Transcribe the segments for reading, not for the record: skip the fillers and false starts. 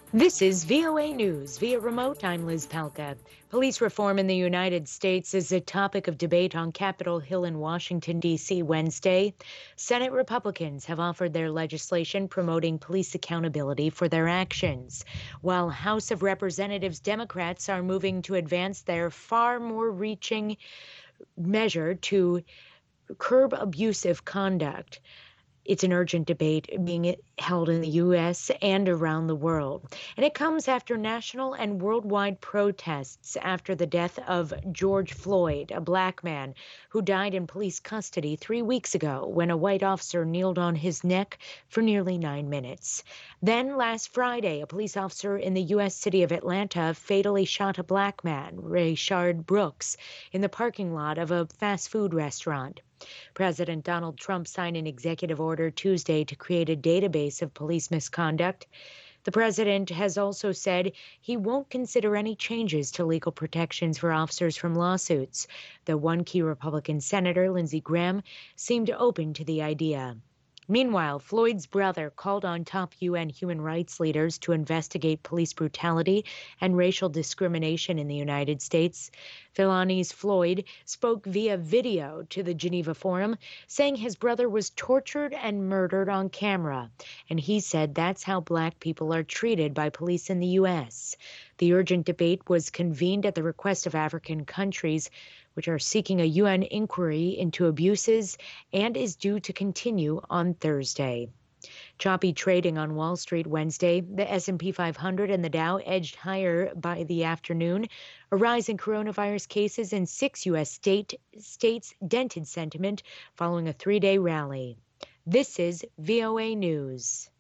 This is VOA News. Via remote, I'm Liz Palka. Police reform in the United States is a topic of debate on Capitol Hill in Washington, D.C. Wednesday. Senate Republicans have offered their legislation promoting police accountability for their actions, while House of Representatives Democrats are moving to advance their far more reaching measure to curb abusive conduct. It's an urgent debate being held in the U.S. and around the world. And it comes after national and worldwide protests after the death of George Floyd, a black man who died in police custody 3 weeks ago when a white officer kneeled on his neck for nearly 9 minutes. Then last Friday, a police officer in the U.S. city of Atlanta fatally shot a black man, Rayshard Brooks, in the parking lot of a fast food restaurant. President Donald Trump signed an executive order Tuesday to create a database of police misconduct. The president has also said he won't consider any changes to legal protections for officers from lawsuits, though one key Republican senator, Lindsey Graham, seemed open to the idea. Meanwhile, Floyd's brother called on top UN human rights leaders to investigate police brutality and racial discrimination in the United States. Philonise Floyd spoke via video to the Geneva Forum, saying his brother was tortured and murdered on camera, and he said that's how Black people are treated by police in the U.S. The urgent debate was convened at the request of African countries, which are seeking a UN inquiry into abuses, and is due to continue on Thursday. Choppy trading on Wall Street Wednesday. The S&P 500 and the Dow edged higher by the afternoon. A rise in coronavirus cases in 6 U.S. states dented sentiment following a 3-day rally. This is VOA News.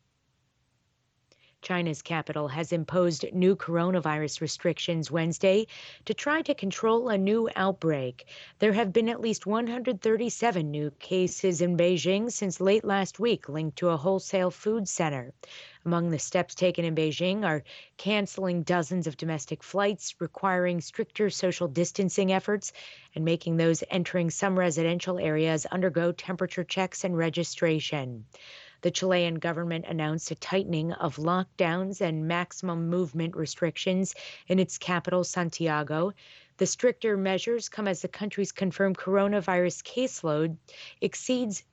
China's capital has imposed new coronavirus restrictions Wednesday to try to control a new outbreak. There have been at least 137 new cases in Beijing since late last week, linked to a wholesale food center. Among the steps taken in Beijing are canceling dozens of domestic flights, requiring stricter social distancing efforts, and making those entering some residential areas undergo temperature checks and registration. The Chilean government announced a tightening of lockdowns and maximum movement restrictions in its capital, Santiago. The stricter measures come as the country's confirmed coronavirus caseload exceeds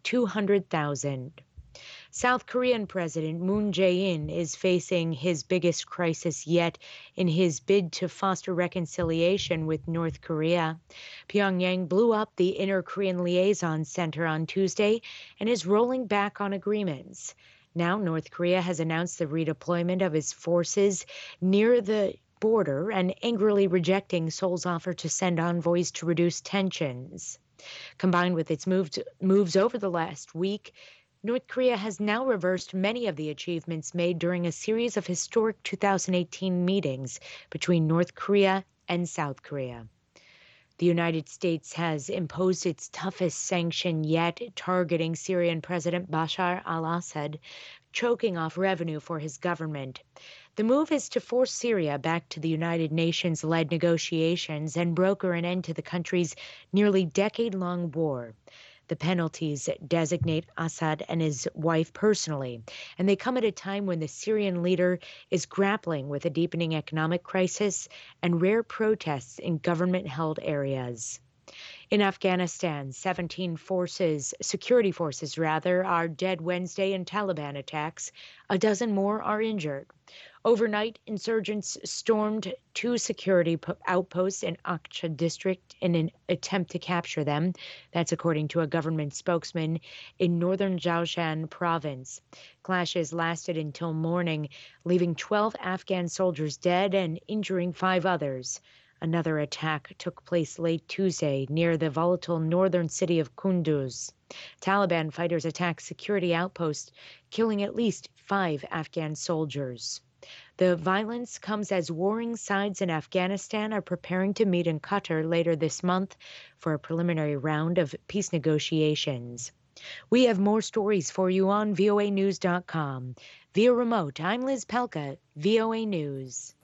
200,000. South Korean President Moon Jae-in is facing his biggest crisis yet in his bid to foster reconciliation with North Korea. Pyongyang blew up the Inner Korean Liaison Center on Tuesday and is rolling back on agreements. Now, North Korea has announced the redeployment of its forces near the border and angrily rejecting Seoul's offer to send envoys to reduce tensions. Combined with its moves over the last week, North Korea has now reversed many of the achievements made during a series of historic 2018 meetings between North Korea and South Korea. The United States has imposed its toughest sanction yet, targeting Syrian President Bashar al-Assad, choking off revenue for his government. The move is to force Syria back to the United Nations-led negotiations and broker an end to the country's nearly decade-long war. The penalties designate Assad and his wife personally, and they come at a time when the Syrian leader is grappling with a deepening economic crisis and rare protests in government-held areas. In Afghanistan, 17 security forces, are dead Wednesday in Taliban attacks. A dozen more are injured. Overnight, insurgents stormed 2 security outposts in Aqcha district in an attempt to capture them. That's according to a government spokesman in northern Jowzjan province. Clashes lasted until morning, leaving 12 Afghan soldiers dead and injuring 5 others. Another attack took place late Tuesday near the volatile northern city of Kunduz. Taliban fighters attacked security outposts, killing at least 5 Afghan soldiers. The violence comes as warring sides in Afghanistan are preparing to meet in Qatar later this month for a preliminary round of peace negotiations. We have more stories for you on voanews.com. Via remote, I'm Liz Pelka, VOA News.